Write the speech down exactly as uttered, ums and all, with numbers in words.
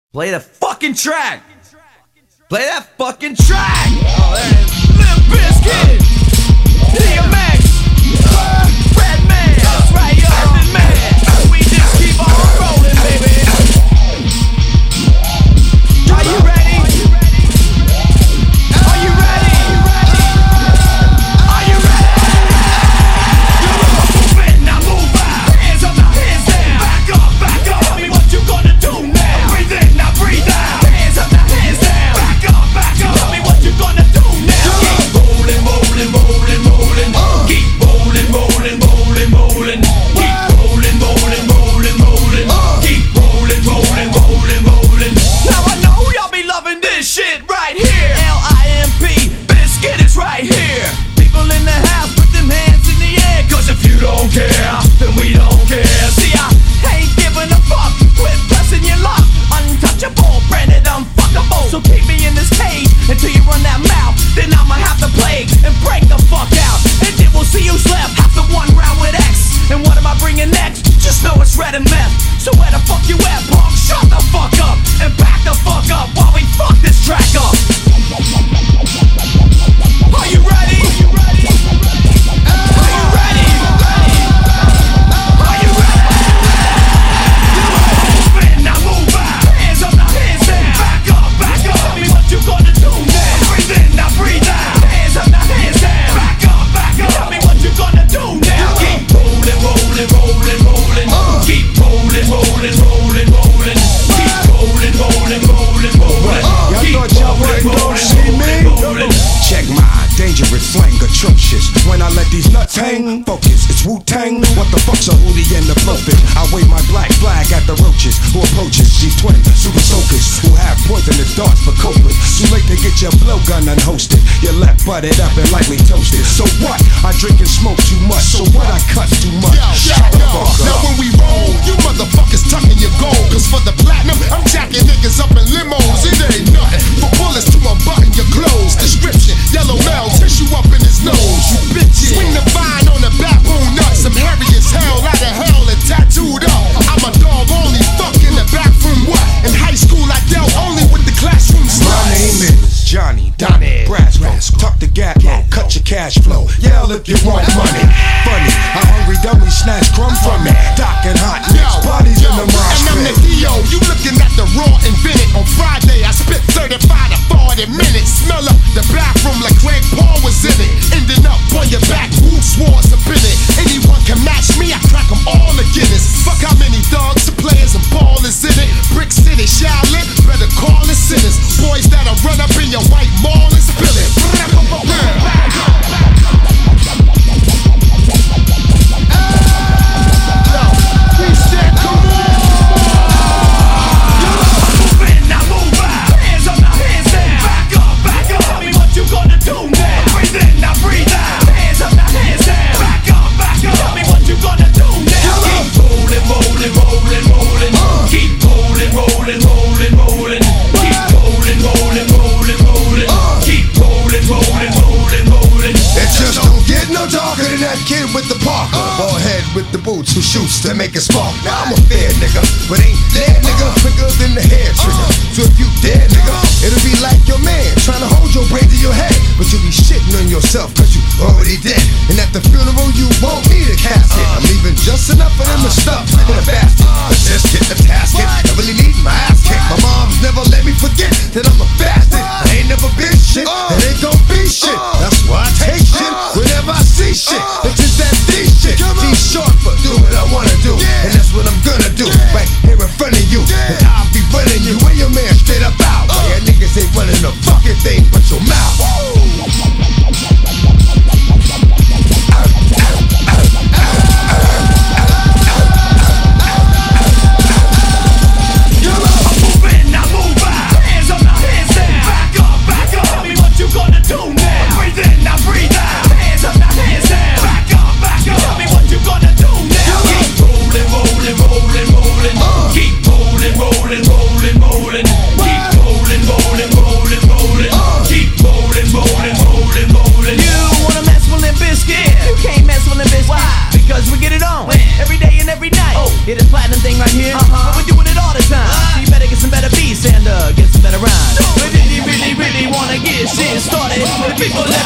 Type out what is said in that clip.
Play the fucking track! Play that fucking track! Oh, there it is. Limp Bizkit! D M X! Redman! That's right, yo! Method Man! We just keep on rolling, baby! Are you ready? Are you ready? Are you ready? Move in, now move out! Hands up, now hands down! Back up, back up! Tell me what you gonna do now! Breathe in, now breathe out! Hands up, now hands down! Back up, back up! Tell me what you gonna do now! Keep rolling, rolling, rolling, rolling! Keep rolling, rolling, rolling, rolling! Keep rolling, rolling, rolling, rolling! Keep rolling, rolling, rolling, rolling! Now I know y'all be loving this shit right here! L I M P, Bizkit is right here! People in the house, put them hands in the air! Cause if you don't care, then we don't care! See, I ain't giving a fuck! Quit pressing your luck! Untouchable, branded unfuckable! So keep me in this cage until you run that mouth! Then I'ma have to play and break the fuck out! And then we'll see who's left after one round with X! And what am I bringing next? Just know it's red and meth! So where the fuck you at, punk? Shut the fuck up! And back the fuck up while we fuck this track up! Are you ready? Are you ready? Are you ready? Are you ready? Move in, now move out! Hands up, now hands down! Back up, back up! Tell me what you gonna do now! Breathe in, now breathe out! Hands up, now hands down! Back up, back up! Tell me what you gonna do now! Keep rolling, rolling, rolling, rolling! Keep rolling, rolling, rolling, rolling! Keep rolling, rolling, rolling, rolling! Keep rolling, rolling, rolling, rolling! Check my dangerous slang, atrocious. When I let these nuts hang, focus, it's Wu-Tang. What the fuck's a hootie and the blowfish? I wave my black flag at the roaches who approaches these twin super soakers who have poisonous darts for coping. Too late to get your blowgun unhosted. Your left butted up and lightly toasted. So what? I drink and smoke too much. So what? I cut too much. Yo, Shut yo, the yo. fuck Now up. when we roll, you motherfuckers tucking your gold. Cause for the platinum, I'm jacking niggas up in limos. It ain't nothing for bullets to unbutton your clothes. Description, yellow male, tissue up in his nose. You bitches. Swing the vine on the backbone nuts. I'm hairy as hell, out of hell and tattooed up. I'm a dog only, fuck in the back from what? In high school I dealt only with the classroom sluts. My name is Johnny Donnie Brasco. Tuck the gap low, cut your cash flow. Yell if you want money. Funny, a hungry dummy snatch crumb from me. Doc and hot mix, parties in the mosh and I'm the pit. D O, you looking at the raw invented. On Friday I spit thirty-five to forty minutes. Smell up the bathroom like Craig Paul was in it. Ending up on your back, Wolf Swords up in it. Anyone can match me, I crack them all again. Fuck how many thugs, the players and ballers in it. Brick City, Shaolin, better call it sinners. Boys that'll run up in your white mall and spill it. With the Parker, bald head with the boots who shoots to make it spark. Now I'm a fair nigga, but ain't dead nigga, quicker than the hair trigger. So if you dead nigga, it'll be like your man trying to hold your brain to your head, but you'll be shitting on yourself cause you already dead. And at the funeral you won't need a casket. I'm leaving just enough of them to stuff in a basket. But just get the tasket, I really need my ass kicked. My mom's never let me forget that I'm a bastard. I ain't never been shit, and ain't gon' be shit. That's why I take shit whenever I see shit. It's just that D shit, D short for do what I wanna do, and that's what I'm gonna do, right here in front of you. And I'll be running you and your man straight up out. Why your niggas ain't running a fucking thing but your mouth. Hear this platinum thing right here? Uh-huh. But we're doing it all the time. Uh-huh. So you better get some better beats. people